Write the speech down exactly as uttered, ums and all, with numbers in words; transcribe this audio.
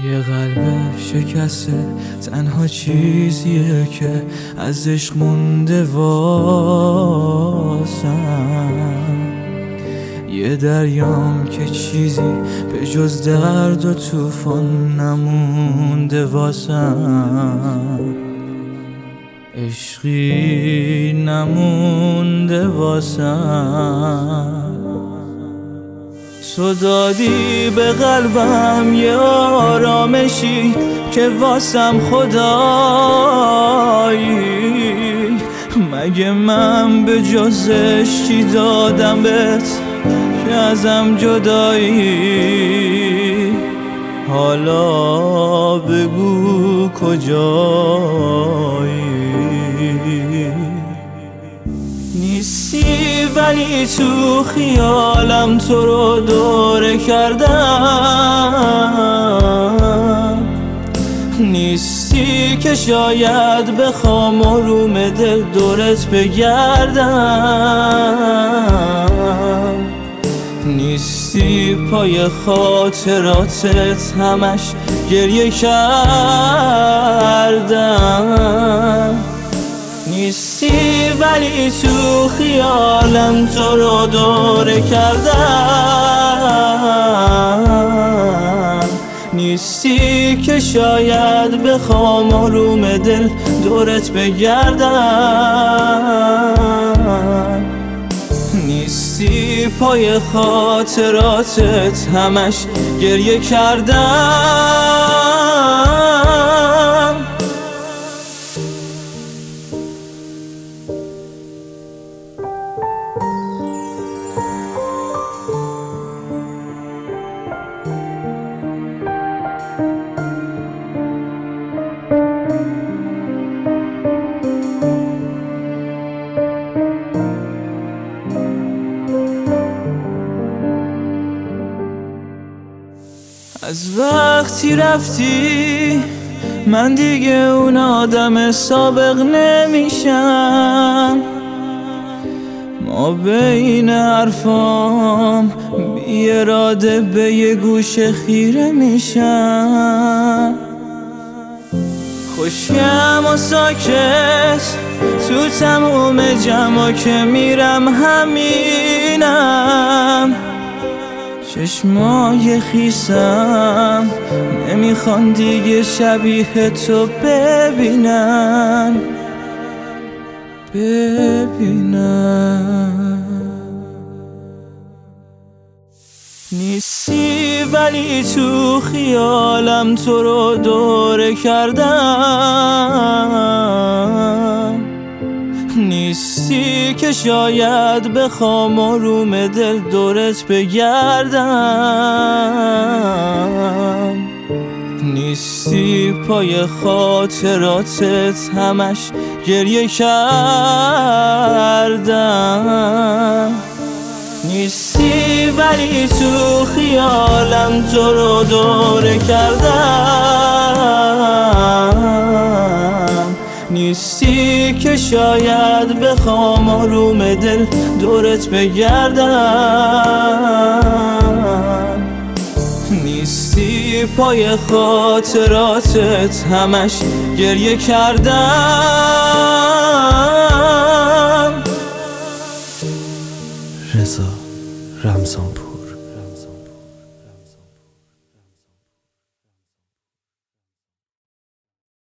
یه قلب شکسته تنها چیزیه که از عشق مونده واسم. یه دریام که چیزی به جز درد و طوفان نمونده واسم. عشقی نمونده واسم. تو دادی به قلبم یه آرامشی که واسم خدایی. مگه من به جز عشقی دادم بهت که ازم جدایی؟ حالا بگو کجایی؟ نیستی ولی تو خیالم تو رو دوره کردم. نیستی که شاید بخوام و روم دل دورت بگردم. نیستی پای خاطراتت همش گریه کردم. نیستی ولی تو خیالم تو رو دوره کردم. نیستی که شاید بخوام آروم دل دورت بگردم. نیستی پای خاطراتت همش گریه کردم. از وقتی رفتی من دیگه اون آدم سابق نمیشم. ما بین حرفام بی اراده به یه گوشه خیره میشم. خوشیم و ساکت تو تموم جمعا که میرم همینم. چشمای خیسم نمیخوان دیگه شبیه تو ببینن ببینن. نیستی ولی تو خیالم تو رو دوره کردم. نیستی که شاید بخوام آروم دل دورت بگردم. نیستی پای خاطراتت همش گریه کردم. نیستی ولی تو خیالم تو رو دوره کردم. نیستی که شاید بخوام آروم دل دورت بگردم. نیستی پای خاطراتت همش گریه کردم. رضا رمضان.